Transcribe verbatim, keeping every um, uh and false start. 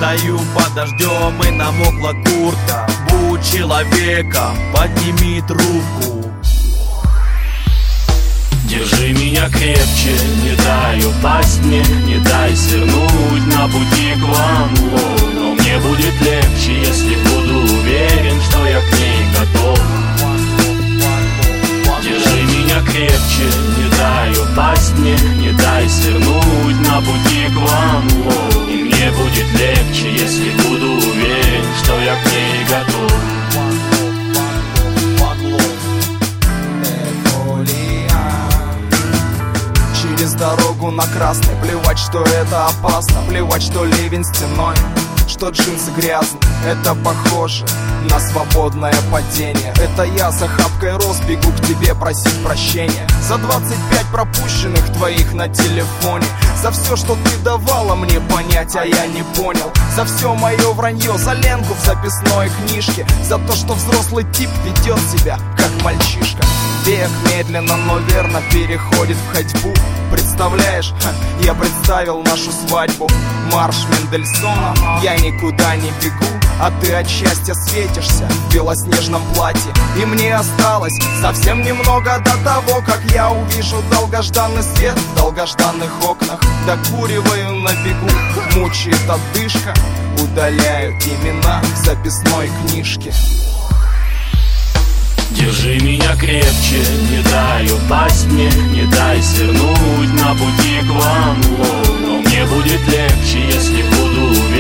стою под дождем и намокла куртка. Будь человеком, подними трубку. Держи меня крепче, не дай упасть мне, не дай свернуть на пути к Ван Лоу. Но мне будет легче, если буду уверен, что я к ней готов. Держи меня крепче, не дай упасть мне, не дай свернуть на пути к Ван Лоу. И мне будет легче, если буду уверен, что я к ней готов. Через дорогу на красный, плевать, что это опасно, плевать, что ливень стеной, что джинсы грязны. Это похоже на свободное падение. Это я с охапкой роз бегу к тебе просить прощения за двадцать пять пропущенных твоих на телефоне, за все, что ты давала мне понять, а я не понял, за все мое вранье, за ленку в записной книжке, за то, что взрослый тип ведет себя как мальчишка. Век медленно, но верно переходит в ходьбу. Представляешь, ха, я представил нашу свадьбу. Марш Мендельсона, я никуда не бегу, а ты от счастья светишься в белоснежном платье. И мне осталось совсем немного до того, как я увижу долгожданный свет в долгожданных окнах. Докуриваю на бегу, мучает одышка, удаляю имена в записной книжке. Держи меня крепче, не дай упасть мне, не дай свернуть на пути к Ван Лоу. Но мне будет легче, если буду уверен,